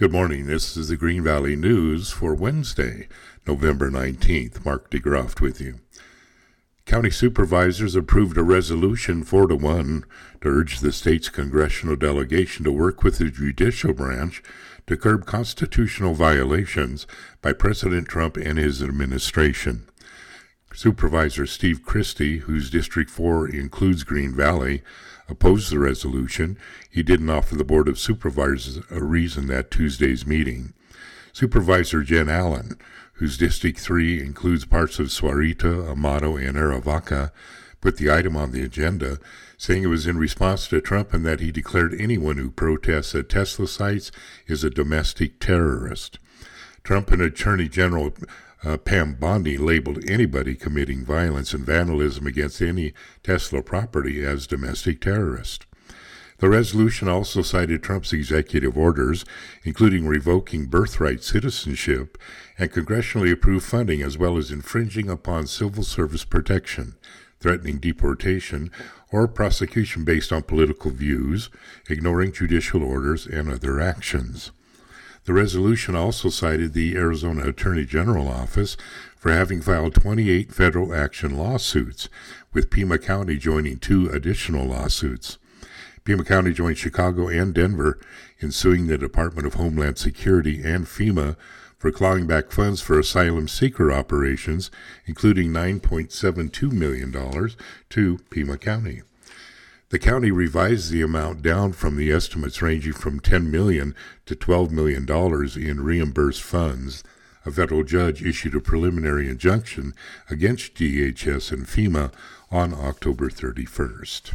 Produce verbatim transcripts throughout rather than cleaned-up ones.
Good morning. This is the Green Valley News for Wednesday, November nineteenth. Mark DeGroft with you. County supervisors approved a resolution four to one to urge the state's congressional delegation to work with the judicial branch to curb constitutional violations by President Trump and his administration. Supervisor Steve Christie, whose District four includes Green Valley, opposed the resolution. He didn't offer the Board of Supervisors a reason at Tuesday's meeting. Supervisor Jen Allen, whose District three includes parts of Sahuarita, Amado, and Arivaca, put the item on the agenda, saying it was in response to Trump and that he declared anyone who protests at Tesla sites is a domestic terrorist. Trump and Attorney General Uh, Pam Bondi labeled anybody committing violence and vandalism against any Tesla property as domestic terrorist. The resolution also cited Trump's executive orders, including revoking birthright citizenship and congressionally approved funding, as well as infringing upon civil service protection, threatening deportation or prosecution based on political views, ignoring judicial orders, and other actions. The resolution also cited the Arizona Attorney General Office for having filed twenty-eight federal action lawsuits, with Pima County joining two additional lawsuits. Pima County joined Chicago and Denver in suing the Department of Homeland Security and FEMA for clawing back funds for asylum seeker operations, including nine point seven two million dollars to Pima County. The county revised the amount down from the estimates ranging from ten million dollars to twelve million dollars in reimbursed funds. A federal judge issued a preliminary injunction against D H S and FEMA on October thirty-first.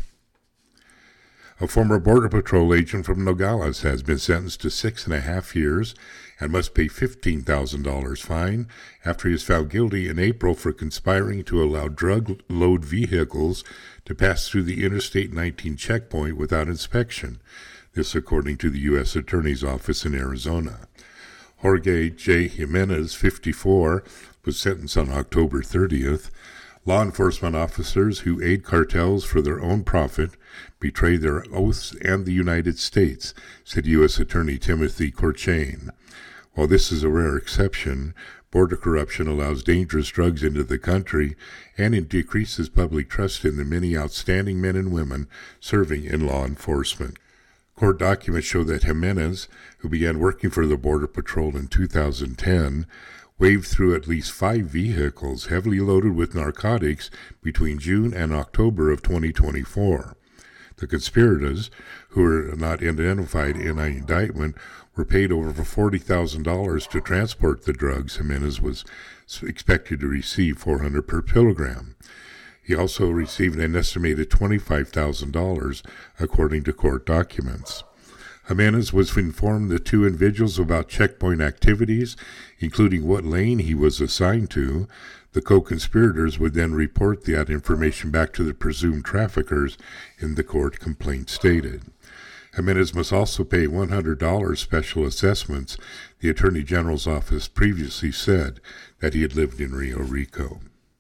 A former Border Patrol agent from Nogales has been sentenced to six and a half years and must pay fifteen thousand dollars fine after he was found guilty in April for conspiring to allow drug-load vehicles to pass through the Interstate nineteen checkpoint without inspection. This according to the U S Attorney's Office in Arizona. Jorge J. Jimenez, fifty-four, was sentenced on October thirtieth. Law enforcement officers who aid cartels for their own profit betray their oaths and the United States, said U S Attorney Timothy Corchain. While this is a rare exception, border corruption allows dangerous drugs into the country, and it decreases public trust in the many outstanding men and women serving in law enforcement. Court documents show that Jimenez, who began working for the Border Patrol in two thousand ten, waved through at least five vehicles heavily loaded with narcotics between June and October of twenty twenty-four. The conspirators, who were not identified in an indictment, were paid over forty thousand dollars to transport the drugs. Jimenez was expected to receive four hundred dollars per kilogram. He also received an estimated twenty-five thousand dollars, according to court documents. Jimenez was informed the two individuals about checkpoint activities, including what lane he was assigned to. The co-conspirators would then report that information back to the presumed traffickers, in the court complaint stated. Jimenez must also pay one hundred dollars special assessments. The Attorney General's office previously said that he had lived in Rio Rico.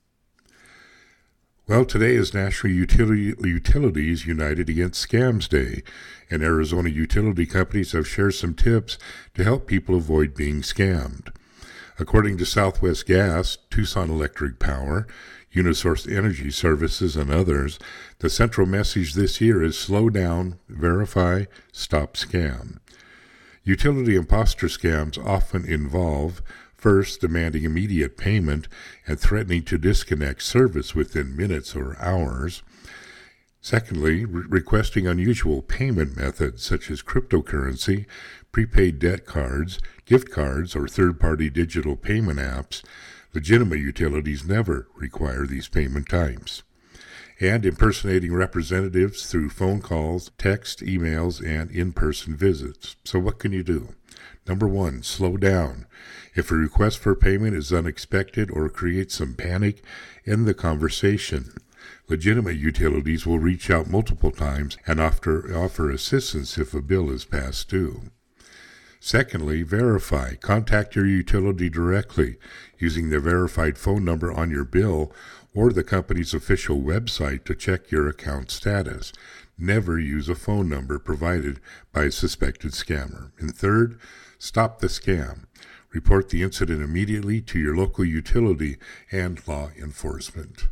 Well, today is National Utility, Utilities United Against Scams Day, and Arizona utility companies have shared some tips to help people avoid being scammed. According to Southwest Gas, Tucson Electric Power, Unisource Energy Services, and others, the central message this year is slow down, verify, stop scam. Utility imposter scams often involve first, demanding immediate payment and threatening to disconnect service within minutes or hours. Secondly, re- requesting unusual payment methods such as cryptocurrency, prepaid debt cards, gift cards, or third-party digital payment apps. Legitimate utilities never require these payment types. And impersonating representatives through phone calls, text, emails, and in-person visits. So what can you do? Number one, slow down. If a request for payment is unexpected or creates some panic, end the conversation. Legitimate utilities will reach out multiple times and offer, offer assistance if a bill is past due. Secondly, verify. Contact your utility directly using the verified phone number on your bill or the company's official website to check your account status. Never use a phone number provided by a suspected scammer. And third, Stop the scam. Report the incident immediately to your local utility and law enforcement.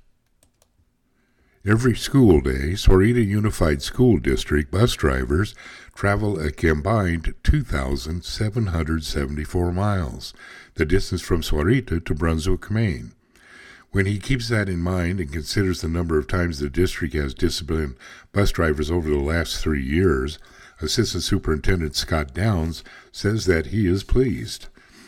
Every school day, Sahuarita Unified School District bus drivers travel a combined two thousand seven hundred seventy-four miles, the distance from Sahuarita to Brunswick, Maine. When he keeps that in mind and considers the number of times the district has disciplined bus drivers over the last three years, Assistant Superintendent Scott Downs says that he is pleased.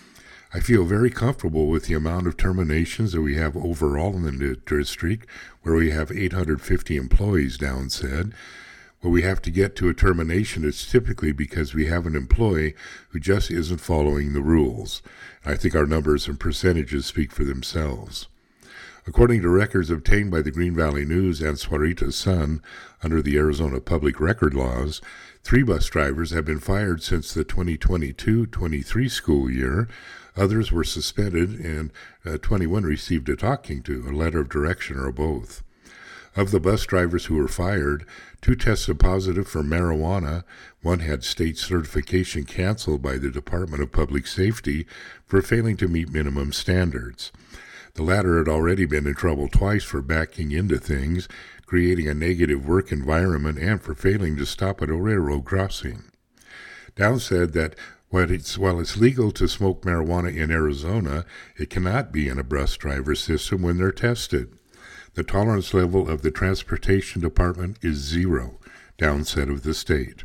I feel very comfortable with the amount of terminations that we have overall in the district, where we have eight hundred fifty employees, Downs said. When we have to get to a termination, it's typically because we have an employee who just isn't following the rules. I think our numbers and percentages speak for themselves. According to records obtained by the Green Valley News and Sahuarita Sun under the Arizona Public Record Laws, three bus drivers have been fired since the twenty twenty-two twenty-three school year. Others were suspended, and uh, twenty-one received a talking to, a letter of direction, or both. Of the bus drivers who were fired, two tested positive for marijuana. One had state certification canceled by the Department of Public Safety for failing to meet minimum standards. The latter had already been in trouble twice for backing into things, creating a negative work environment, and for failing to stop at a railroad crossing. Downs said that while it's, while it's legal to smoke marijuana in Arizona, it cannot be in a bus driver's system when they're tested. The tolerance level of the Transportation Department is zero, Downs said of the state.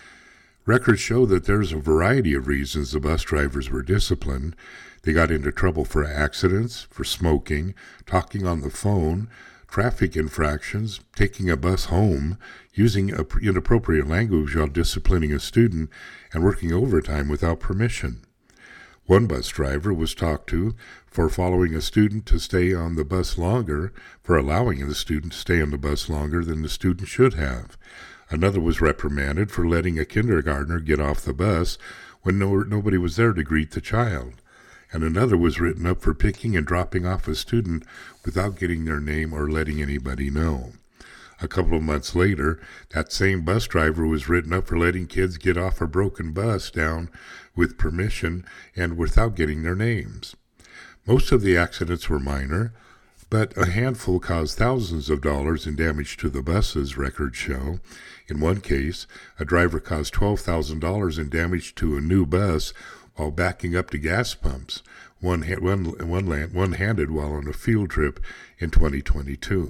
Records show that there's a variety of reasons the bus drivers were disciplined. They got into trouble for accidents, for smoking, talking on the phone, traffic infractions, taking a bus home, using inappropriate language while disciplining a student, and working overtime without permission. One bus driver was talked to for following a student to stay on the bus longer, for allowing the student to stay on the bus longer than the student should have. Another was reprimanded for letting a kindergartner get off the bus when no, nobody was there to greet the child. And another was written up for picking and dropping off a student without getting their name or letting anybody know. A couple of months later, that same bus driver was written up for letting kids get off a broken bus down with permission and without getting their names. Most of the accidents were minor, but a handful caused thousands of dollars in damage to the buses, records show. In one case, a driver caused twelve thousand dollars in damage to a new bus while backing up to gas pumps, one, one, one, one-handed while on a field trip in twenty twenty-two.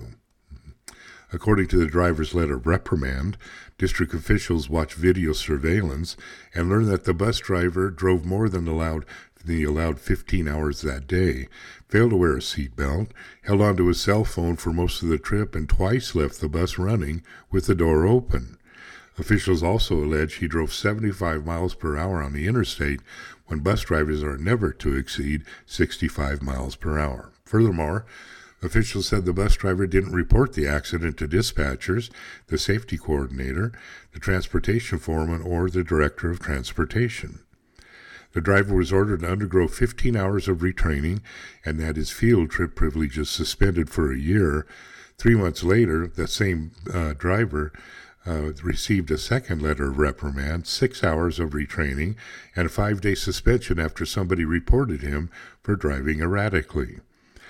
According to the driver's letter of reprimand, district officials watched video surveillance and learned that the bus driver drove more than allowed the allowed fifteen hours that day, failed to wear a seatbelt, held onto his cell phone for most of the trip, and twice left the bus running with the door open. Officials also allege he drove seventy-five miles per hour on the interstate when bus drivers are never to exceed sixty-five miles per hour. Furthermore, officials said the bus driver didn't report the accident to dispatchers, the safety coordinator, the transportation foreman, or the director of transportation. The driver was ordered to undergo fifteen hours of retraining and had his field trip privileges suspended for a year. Three months later, the same uh, driver uh, received a second letter of reprimand, six hours of retraining, and a five-day suspension after somebody reported him for driving erratically.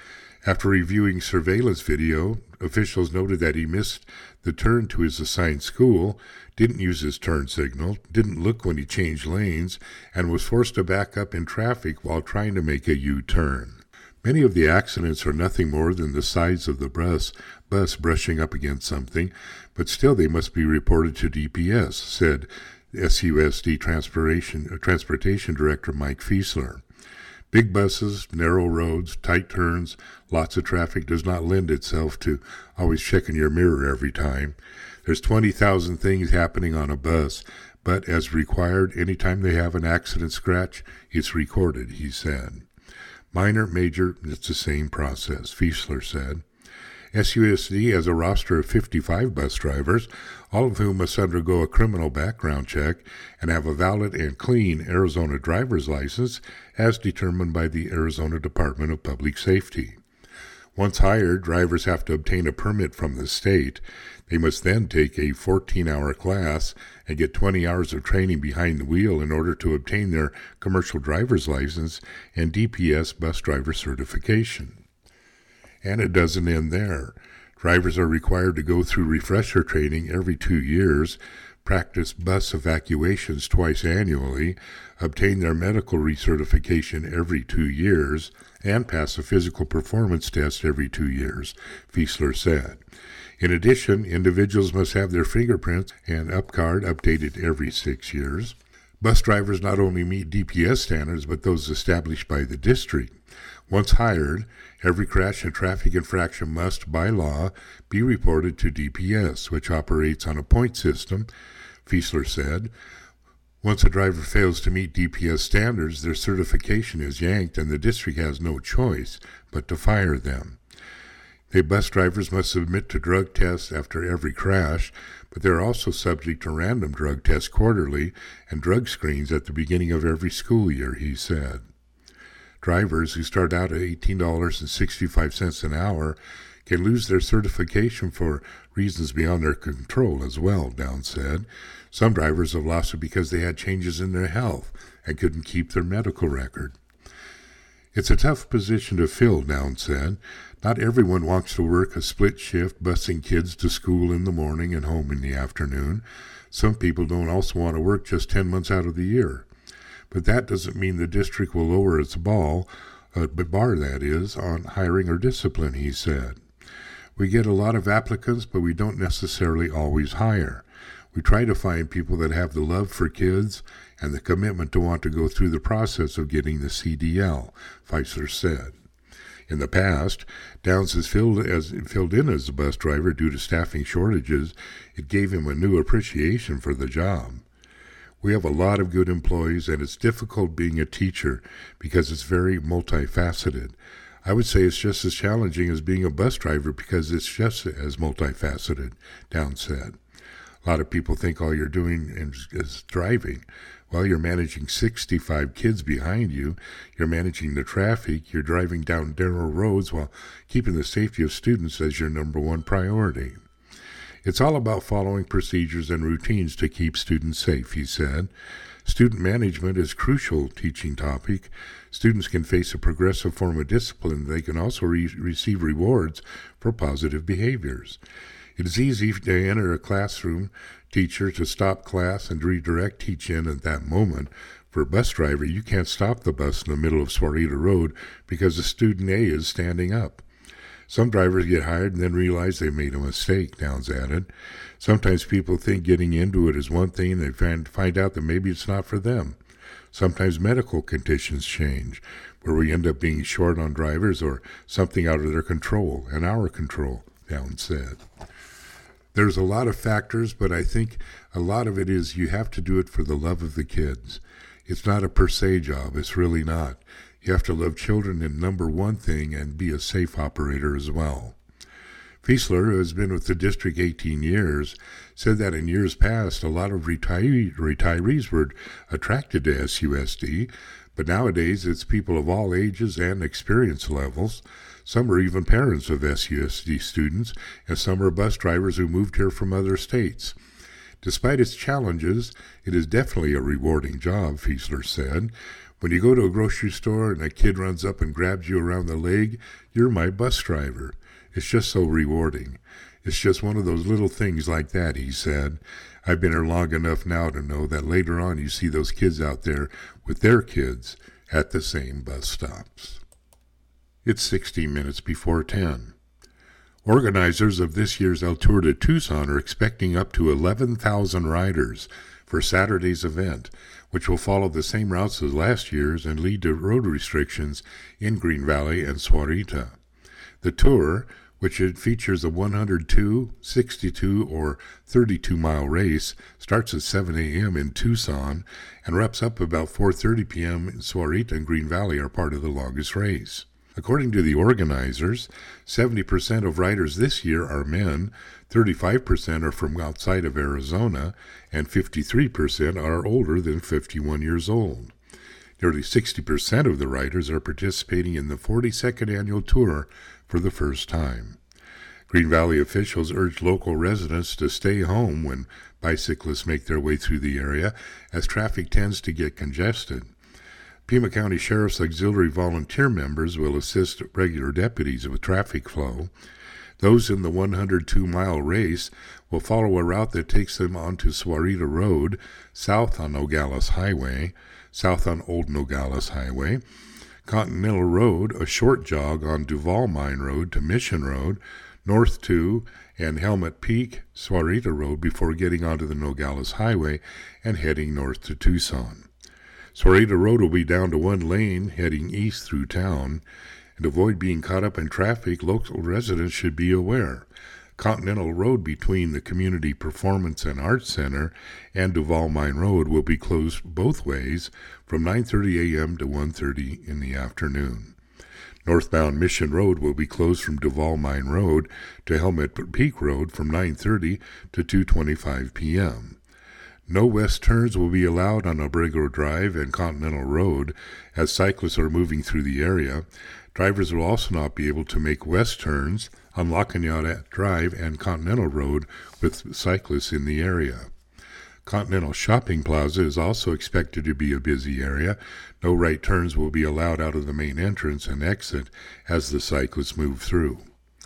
After reviewing surveillance video, officials noted that he missed the turn to his assigned school, didn't use his turn signal, didn't look when he changed lanes, and was forced to back up in traffic while trying to make a U-turn. Many of the accidents are nothing more than the sides of the bus, bus brushing up against something, but still they must be reported to D P S, said S U S D Transportation, uh, Transportation Director Mike Fiesler. Big buses, narrow roads, tight turns, lots of traffic does not lend itself to always checking your mirror every time. There's twenty thousand things happening on a bus, but as required, anytime they have an accident scratch, it's recorded, he said. Minor, major, it's the same process, Fiesler said. S U S D has a roster of fifty-five bus drivers, all of whom must undergo a criminal background check and have a valid and clean Arizona driver's license as determined by the Arizona Department of Public Safety. Once hired, drivers have to obtain a permit from the state. They must then take a fourteen-hour class and get twenty hours of training behind the wheel in order to obtain their commercial driver's license and D P S bus driver certification. And it doesn't end there. Drivers are required to go through refresher training every two years, practice bus evacuations twice annually, obtain their medical recertification every two years, and pass a physical performance test every two years, Fiesler said. In addition, individuals must have their fingerprints and U P card updated every six years. Bus drivers not only meet D P S standards, but those established by the district. Once hired, every crash and traffic infraction must, by law, be reported to D P S, which operates on a point system, Fiesler said. Once a driver fails to meet D P S standards, their certification is yanked and the district has no choice but to fire them. The bus drivers must submit to drug tests after every crash, but they are also subject to random drug tests quarterly and drug screens at the beginning of every school year, he said. Drivers who start out at eighteen dollars and sixty-five cents an hour can lose their certification for reasons beyond their control as well, Downs said. Some drivers have lost it because they had changes in their health and couldn't keep their medical record. It's a tough position to fill, Downs said. Not everyone wants to work a split shift, busing kids to school in the morning and home in the afternoon. Some people don't also want to work just ten months out of the year. But that doesn't mean the district will lower its ball, uh, but bar that is, on hiring or discipline, he said. We get a lot of applicants, but we don't necessarily always hire. We try to find people that have the love for kids and the commitment to want to go through the process of getting the C D L, Fiesler said. In the past, Downs has filled, as, filled in as a bus driver due to staffing shortages. It gave him a new appreciation for the job. We have a lot of good employees, and it's difficult being a teacher because it's very multifaceted. I would say it's just as challenging as being a bus driver because it's just as multifaceted, Downs said. A lot of people think all you're doing is, is driving. Well, you're managing sixty-five kids behind you, you're managing the traffic, you're driving down narrow roads while keeping the safety of students as your number one priority. It's all about following procedures and routines to keep students safe, he said. Student management is a crucial teaching topic. Students can face a progressive form of discipline. They can also re- receive rewards for positive behaviors. It is easy to enter a classroom teacher to stop class and redirect teach-in at that moment. For a bus driver, you can't stop the bus in the middle of Sahuarita Road because the student A is standing up. Some drivers get hired and then realize they made a mistake, Downs added. Sometimes people think getting into it is one thing and they find, find out that maybe it's not for them. Sometimes medical conditions change, where we end up being short on drivers or something out of their control and our control, Downs said. There's a lot of factors, but I think a lot of it is you have to do it for the love of the kids. It's not a per se job. It's really not. You have to love children in number one thing and be a safe operator as well. Fiesler, who has been with the district eighteen years, said that in years past a lot of retiree, retirees were attracted to S U S D, but nowadays it's people of all ages and experience levels. Some are even parents of S U S D students, and some are bus drivers who moved here from other states. Despite its challenges, it is definitely a rewarding job, Fiesler said. When you go to a grocery store and a kid runs up and grabs you around the leg, you're my bus driver. It's just so rewarding. It's just one of those little things like that, he said. I've been here long enough now to know that later on you see those kids out there with their kids at the same bus stops. It's sixteen minutes before ten. Organizers of this year's El Tour de Tucson are expecting up to eleven thousand riders for Saturday's event, which will follow the same routes as last year's and lead to road restrictions in Green Valley and Sahuarita. The tour, which it features a one hundred two, sixty-two, or thirty-two mile race, starts at seven a.m. in Tucson and wraps up about four thirty p.m. in Sahuarita and Green Valley are part of the longest race. According to the organizers, seventy percent of riders this year are men, thirty-five percent are from outside of Arizona, and fifty-three percent are older than fifty-one years old. Nearly sixty percent of the riders are participating in the forty-second annual tour for the first time. Green Valley officials urge local residents to stay home when bicyclists make their way through the area, as traffic tends to get congested. Pima County Sheriff's Auxiliary volunteer members will assist regular deputies with traffic flow. Those in the one hundred two mile race will follow a route that takes them onto Sahuarita Road, south on Nogales Highway, south on Old Nogales Highway, Continental Road, a short jog on Duval Mine Road to Mission Road, north to and Helmet Peak, Sahuarita Road before getting onto the Nogales Highway and heading north to Tucson. Sahuarita Road will be down to one lane heading east through town. And to avoid being caught up in traffic, local residents should be aware. Continental Road between the Community Performance and Arts Center and Duval Mine Road will be closed both ways from nine thirty a.m. to one thirty in the afternoon. Northbound Mission Road will be closed from Duval Mine Road to Helmet Peak Road from nine thirty to two twenty-five p.m. No west turns will be allowed on Abrego Drive and Continental Road as cyclists are moving through the area. Drivers will also not be able to make west turns on La Cañada Drive and Continental Road with cyclists in the area. Continental Shopping Plaza is also expected to be a busy area. No right turns will be allowed out of the main entrance and exit as the cyclists move through.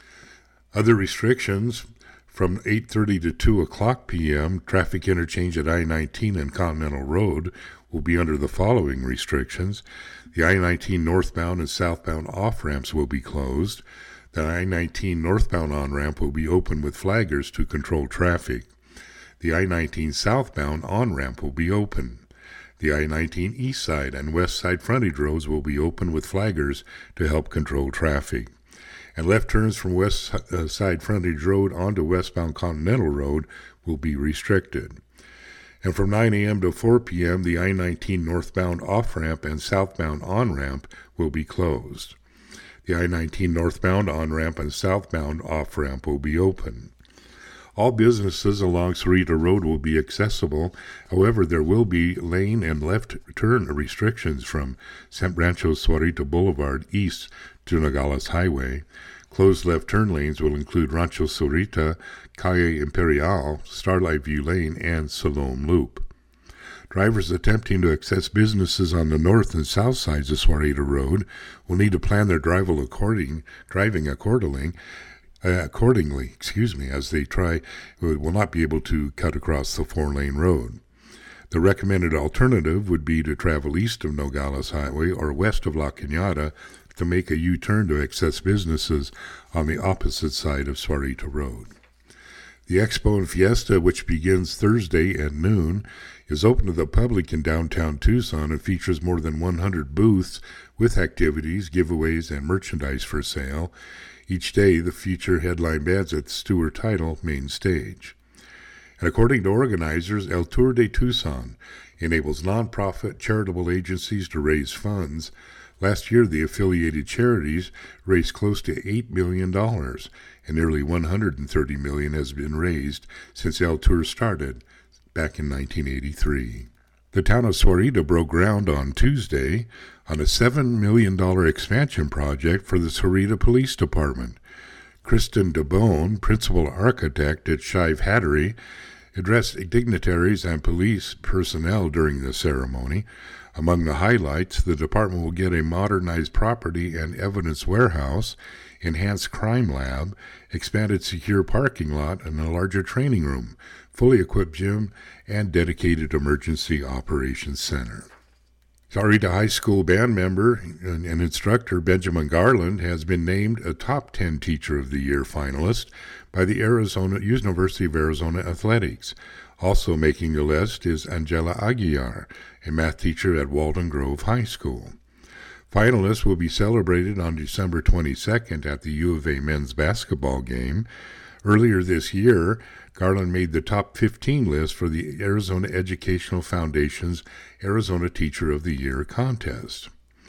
Other restrictions: from eight thirty to two o'clock p.m., traffic interchange at I nineteen and Continental Road will be under the following restrictions. The I nineteen northbound and southbound off-ramps will be closed. The I nineteen northbound on-ramp will be open with flaggers to control traffic. The I nineteen southbound on-ramp will be open. The I nineteen east side and west side frontage roads will be open with flaggers to help control traffic. And left turns from west uh, side frontage road onto westbound Continental Road will be restricted. And from nine a.m. to four p.m., the I nineteen northbound off-ramp and southbound on-ramp will be closed. The I nineteen northbound on-ramp and southbound off-ramp will be open. All businesses along Sahuarita Road will be accessible. However, there will be lane and left turn restrictions from San Rancho Sahuarita Boulevard east to Nogales Highway. Closed left turn lanes will include Rancho Sahuarita, Calle Imperial, Starlight View Lane, and Salome Loop. Drivers attempting to access businesses on the north and south sides of Sahuarita Road will need to plan their drive according, driving accordingly, uh, accordingly, excuse me, as they try will not be able to cut across the four-lane road. The recommended alternative would be to travel east of Nogales Highway or west of La Cañada to make a U-turn to access businesses on the opposite side of Sahuarita Road. The Expo and Fiesta, which begins Thursday at noon, is open to the public in downtown Tucson and features more than one hundred booths with activities, giveaways, and merchandise for sale. Each day, the feature headline bands at the Stewart Title main stage. And according to organizers, El Tour de Tucson enables nonprofit charitable agencies to raise funds. Last year, the affiliated charities raised close to eight million dollars, and nearly one hundred thirty million dollars has been raised since El Tour started back in nineteen eighty-three. The town of Sahuarita broke ground on Tuesday on a seven million dollars expansion project for the Sahuarita Police Department. Kristen DeBone, principal architect at Shive Hattery, addressed dignitaries and police personnel during the ceremony. Among the highlights, the department will get a modernized property and evidence warehouse, enhanced crime lab, expanded secure parking lot, and a larger training room, fully equipped gym, and dedicated emergency operations center. Sahuarita High School band member and instructor Benjamin Garland has been named a top ten Teacher of the Year finalist by the Arizona University of Arizona Athletics. Also making the list is Angela Aguiar, a math teacher at Walden Grove High School. Finalists will be celebrated on December twenty-second at the U of A men's basketball game. Earlier this year, Garland made the top fifteen list for the Arizona Educational Foundation's Arizona Teacher of the Year contest.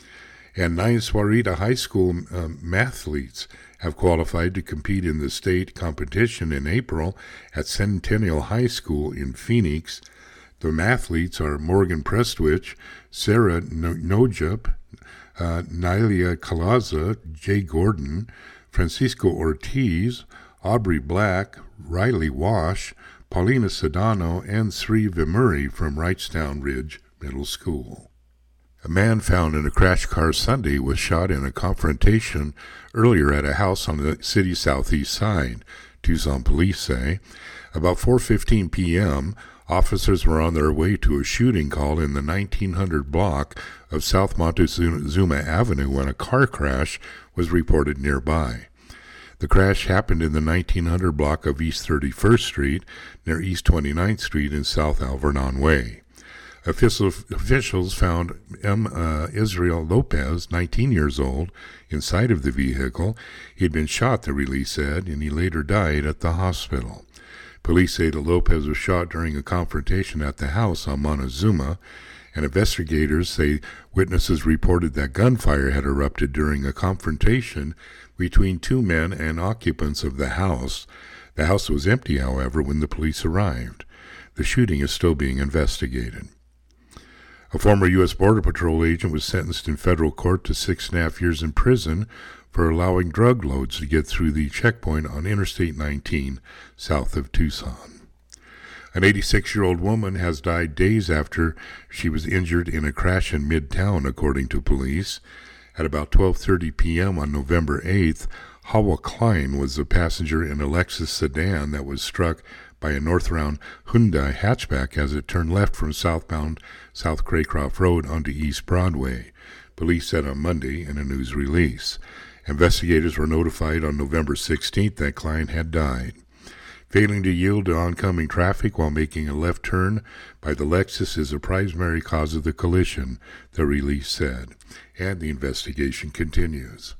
And nine Sahuarita High School um, mathletes have qualified to compete in the state competition in April at Centennial High School in Phoenix. The mathletes are Morgan Prestwich, Sarah Nojup, uh, Nylia Calaza, Jay Gordon, Francisco Ortiz, Aubrey Black, Riley Wash, Paulina Sedano, and Sri Vimuri from Wrightstown Ridge Middle School. A man found in a crash car Sunday was shot in a confrontation earlier at a house on the city's southeast side, Tucson police say. About four fifteen p.m., officers were on their way to a shooting call in the nineteen hundred block of South Montezuma Avenue when a car crash was reported nearby. The crash happened in the nineteen hundred block of East thirty-first Street near East twenty-ninth Street and South Alvernon Way. Official, officials found M. Uh, Israel Lopez, nineteen years old, inside of the vehicle. He had been shot, the release said, and he later died at the hospital. Police say that Lopez was shot during a confrontation at the house on Montezuma, and investigators say witnesses reported that gunfire had erupted during a confrontation between two men and occupants of the house. The house was empty, however, when the police arrived. The shooting is still being investigated. A former U S Border Patrol agent was sentenced in federal court to six and a half years in prison for allowing drug loads to get through the checkpoint on Interstate nineteen south of Tucson. An eighty-six-year-old woman has died days after she was injured in a crash in Midtown, according to police. At about twelve thirty p.m. on November eighth, Hawa Klein was the passenger in a Lexus sedan that was struck by a northbound Hyundai hatchback as it turned left from southbound South Craycroft Road onto East Broadway, police said on Monday in a news release. Investigators were notified on November sixteenth that Klein had died. Failing to yield to oncoming traffic while making a left turn by the Lexus is a primary cause of the collision, the release said, and the investigation continues.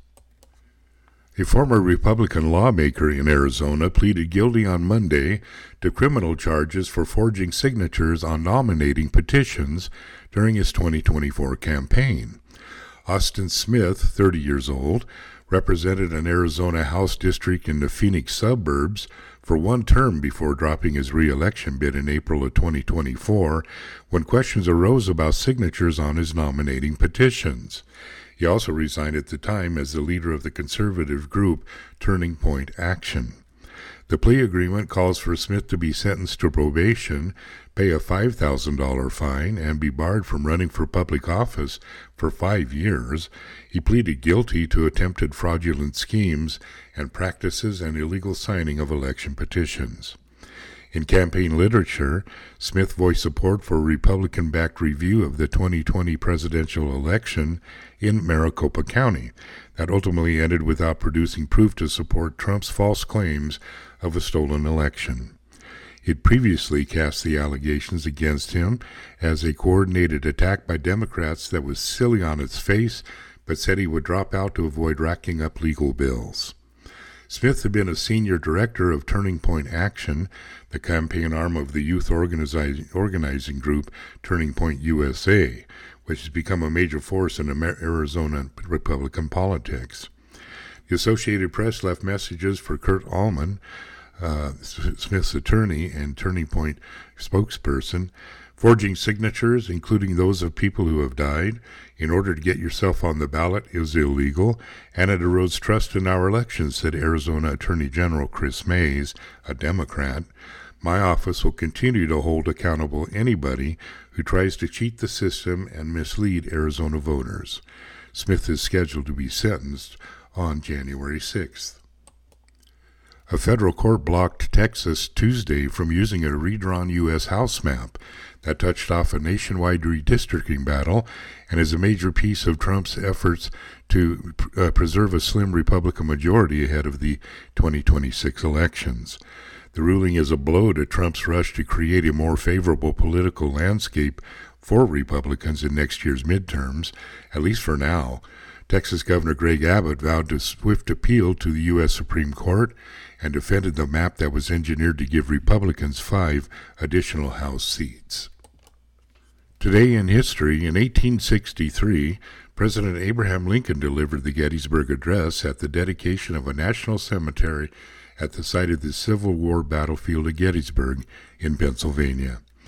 A former Republican lawmaker in Arizona pleaded guilty on Monday to criminal charges for forging signatures on nominating petitions during his twenty twenty-four campaign. Austin Smith, thirty years old, represented an Arizona House district in the Phoenix suburbs for one term before dropping his re-election bid in April of twenty twenty-four when questions arose about signatures on his nominating petitions. He also resigned at the time as the leader of the conservative group Turning Point Action. The plea agreement calls for Smith to be sentenced to probation, pay a five thousand dollars fine, and be barred from running for public office for five years. He pleaded guilty to attempted fraudulent schemes and practices and illegal signing of election petitions. In campaign literature, Smith voiced support for a Republican-backed review of the twenty twenty presidential election in Maricopa County that ultimately ended without producing proof to support Trump's false claims of a stolen election. He'd previously cast the allegations against him as a coordinated attack by Democrats that was silly on its face, but said he would drop out to avoid racking up legal bills. Smith had been a senior director of Turning Point Action, the campaign arm of the youth organizing, organizing group Turning Point U S A, which has become a major force in Arizona Republican politics. The Associated Press left messages for Kurt Allman, uh, Smith's attorney and Turning Point spokesperson, forging signatures, including those of people who have died, in order to get yourself on the ballot is illegal, and it erodes trust in our elections, said Arizona Attorney General Chris Mays, a Democrat. My office will continue to hold accountable anybody who tries to cheat the system and mislead Arizona voters. Smith is scheduled to be sentenced on January sixth. A federal court blocked Texas Tuesday from using a redrawn U S House map that touched off a nationwide redistricting battle and is a major piece of Trump's efforts to uh, preserve a slim Republican majority ahead of the twenty twenty-six elections. The ruling is a blow to Trump's rush to create a more favorable political landscape for Republicans in next year's midterms, at least for now. Texas Governor Greg Abbott vowed to swift appeal to the U S Supreme Court and defended the map that was engineered to give Republicans five additional House seats. Today in history, in eighteen sixty-three, President Abraham Lincoln delivered the Gettysburg Address at the dedication of a national cemetery at the site of the Civil War battlefield of Gettysburg in Pennsylvania.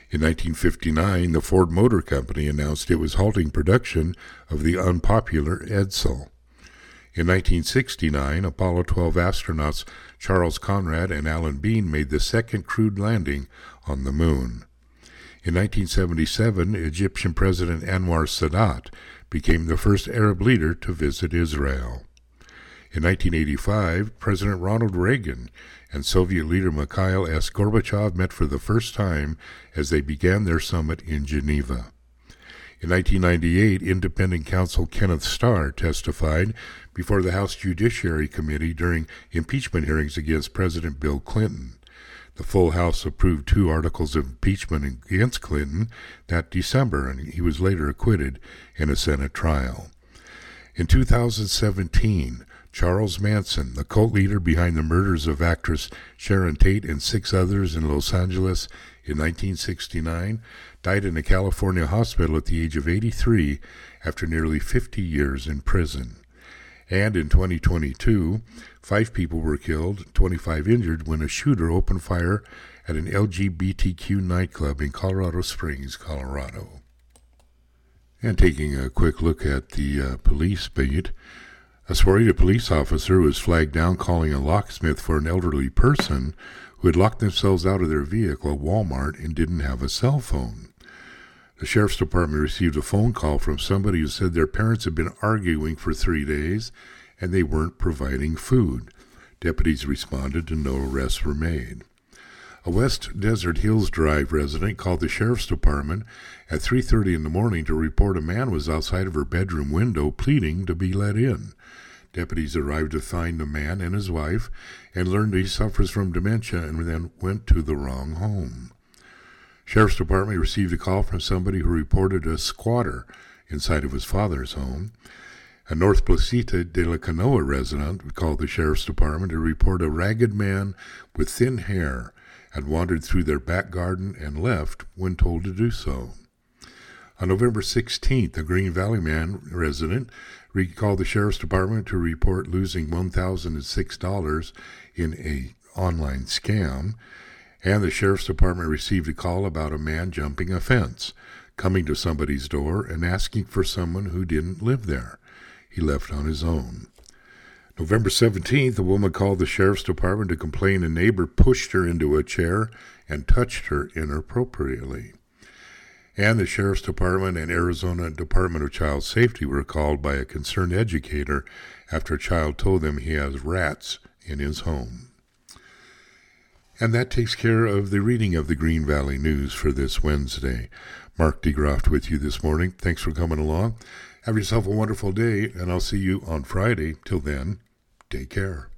In nineteen fifty-nine, the Ford Motor Company announced it was halting production of the unpopular Edsel. In nineteen sixty-nine, Apollo twelve astronauts Charles Conrad and Alan Bean made the second crewed landing on the moon. In nineteen seventy-seven, Egyptian President Anwar Sadat became the first Arab leader to visit Israel. In nineteen eighty-five, President Ronald Reagan and Soviet leader Mikhail S. Gorbachev met for the first time as they began their summit in Geneva. In nineteen ninety-eight, independent counsel Kenneth Starr testified before the House Judiciary Committee during impeachment hearings against President Bill Clinton. The full House approved two articles of impeachment against Clinton that December, and he was later acquitted in a Senate trial. In two thousand seventeen, Charles Manson, the cult leader behind the murders of actress Sharon Tate and six others in Los Angeles in nineteen sixty-nine, died in a California hospital at the age of eighty-three after nearly fifty years in prison. And in twenty twenty-two, five people were killed, twenty-five injured when a shooter opened fire at an L G B T Q nightclub in Colorado Springs, Colorado. And taking a quick look at the uh, police beat, a Sahuarita police officer was flagged down calling a locksmith for an elderly person who had locked themselves out of their vehicle at Walmart and didn't have a cell phone. The sheriff's department received a phone call from somebody who said their parents had been arguing for three days and they weren't providing food. Deputies responded and no arrests were made. A West Desert Hills Drive resident called the sheriff's department at three thirty in the morning to report a man was outside of her bedroom window pleading to be let in. Deputies arrived to find the man and his wife and learned he suffers from dementia and then went to the wrong home. Sheriff's Department received a call from somebody who reported a squatter inside of his father's home. A North Placita de la Canoa resident called the Sheriff's Department to report a ragged man with thin hair had wandered through their back garden and left when told to do so. On November sixteenth, a Green Valley man resident called the Sheriff's Department to report losing one thousand six dollars in an online scam, and the Sheriff's Department received a call about a man jumping a fence, coming to somebody's door and asking for someone who didn't live there. He left on his own. November seventeenth, a woman called the Sheriff's Department to complain a neighbor pushed her into a chair and touched her inappropriately. And the Sheriff's Department and Arizona Department of Child Safety were called by a concerned educator after a child told them he has rats in his home. And that takes care of the reading of the Green Valley News for this Wednesday. Mark DeGroft with you this morning. Thanks for coming along. Have yourself a wonderful day, and I'll see you on Friday. Till then, take care.